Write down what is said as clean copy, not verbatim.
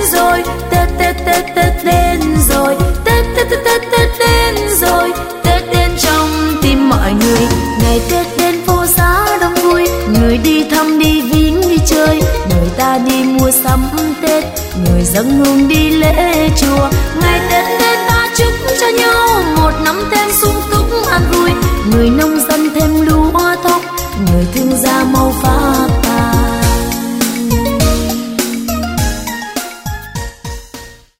rồi, Tết Tết Tết Tết đến rồi, Tết Tết Tết Tết Tết đến rồi, Tết đến trong tim mọi người. Ngày Tết đến phố xá đông vui, người đi thăm đi viếng đi chơi, người ta đi mua sắm Tết, người dâng hương đi lễ chùa. Ngày Tết Tết ta chúc cho nhau một năm thêm sung túc an vui, người nông